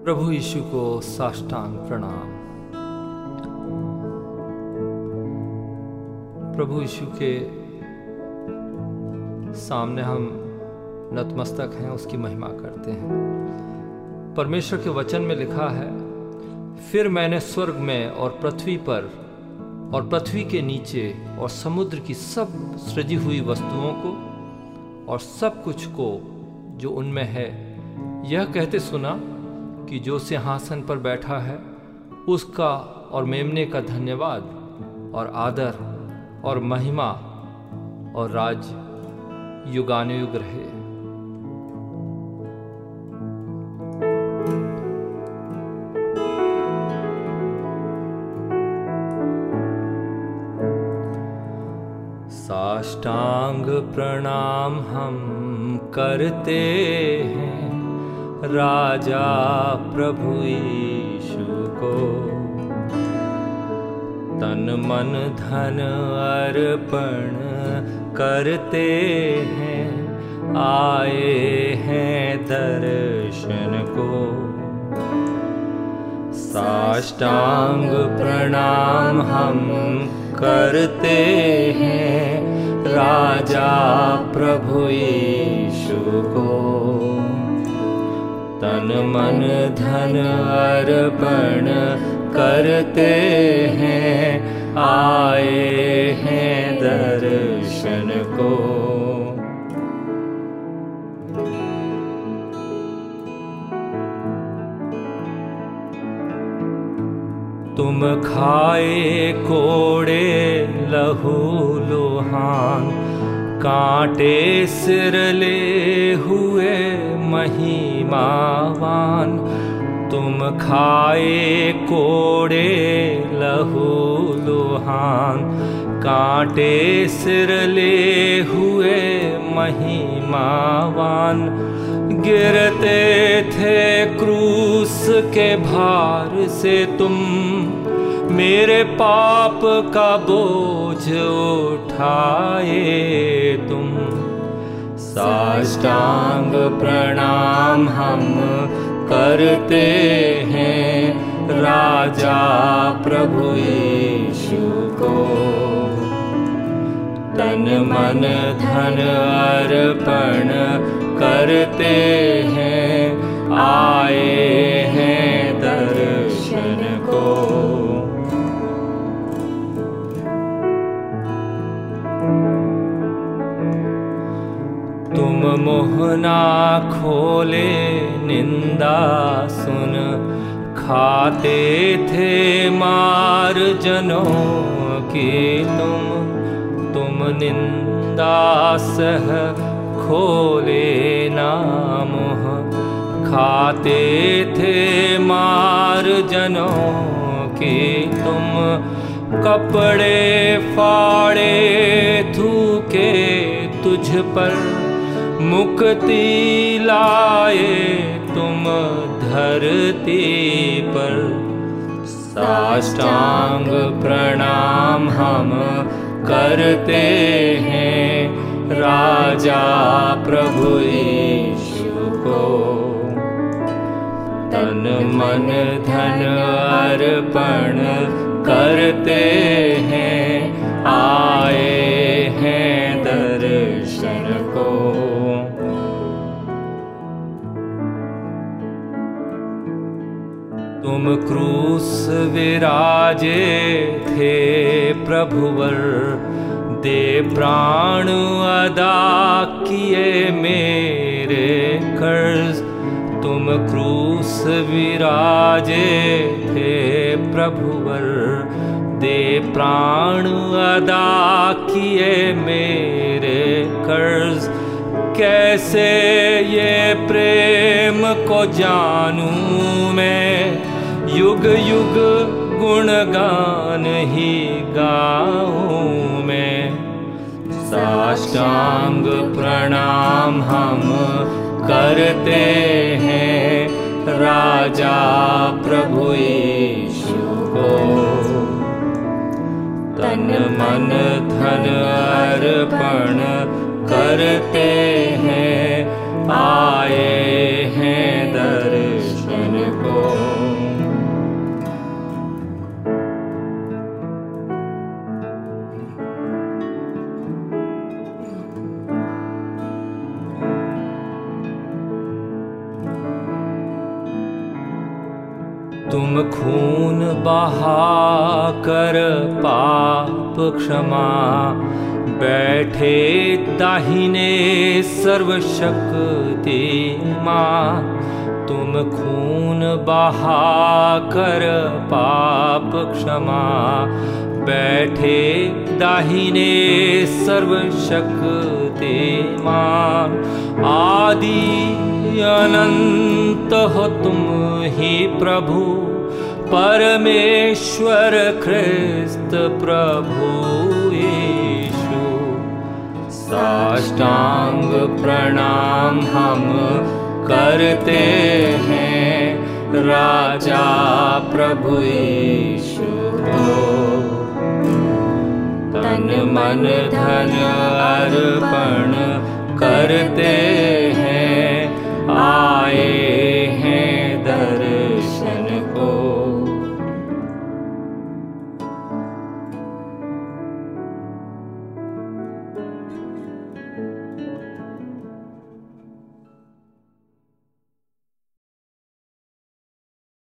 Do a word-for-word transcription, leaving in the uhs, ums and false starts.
प्रभु यीशु को साष्टांग प्रणाम। प्रभु यीशु के सामने हम नतमस्तक हैं, उसकी महिमा करते हैं। परमेश्वर के वचन में लिखा है, फिर मैंने स्वर्ग में और पृथ्वी पर और पृथ्वी के नीचे और समुद्र की सब सृजी हुई वस्तुओं को और सब कुछ को जो उनमें है, यह कहते सुना कि जो सिंहासन पर बैठा है उसका और मेमने का धन्यवाद और आदर और महिमा और राज युगानुयुग रहे। साष्टांग प्रणाम हम करते हैं राजा प्रभु यीशु को, तन मन धन अर्पण करते हैं, आए हैं दर्शन को। साष्टांग प्रणाम हम करते हैं राजा प्रभु यीशु को, तन मन धन अर्पण करते हैं, आए हैं दर्शन को। तुम खाए कोड़े लहू लोहान, कांटे सिर ले हुए महिमावान। तुम खाए कोड़े लहू लोहान, कांटे सिर ले हुए महिमावान। गिरते थे क्रूस के भार से तुम, मेरे पाप का बोझ उठाए तुम। साष्टांग प्रणाम हम करते हैं राजा प्रभु यीशु को, तन मन धन अर्पण करते हैं, आए हैं दर्शन को। तुम मुँह ना खोले निंदा सुन, खाते थे मार जनों की तुम। तुम निंदा सह खोले ना मुँह, खाते थे मार जनों की तुम। कपड़े फाड़े थूके तुझ पर, मुक्ति लाए तुम धरती पर। साष्टांग प्रणाम हम करते हैं राजा प्रभु यीशु को, तन मन धन अर्पण करते हैं, आए हैं दर्शन को। तुम क्रूस विराजे थे प्रभुवर, दे प्राण अदा किए मेरे कर्ज। तुम क्रूस विराजे थे प्रभुवर, दे प्राण अदा किए मेरे कर्ज। कैसे ये प्रेम को जानूं मैं, युग युग गुणगान ही गाऊं मैं। साष्टांग प्रणाम हम करते हैं राजा प्रभु यीशु को, तन मन धन अर्पण करते हैं, आए हैं दर्शन को। तुम खून बहा कर पाप क्षमा बैठे दाहिने सर्वशक्ति मां। तुम खून बहा कर पाप क्षमा बैठे दाहिने सर्वशक्तिमान। आदि अनंत हो तुम ही प्रभु परमेश्वर ख्रिस्त प्रभु यीशु। साष्टांग प्रणाम हम करते हैं राजा प्रभु यीशु को। तन मन धन अर्पण करते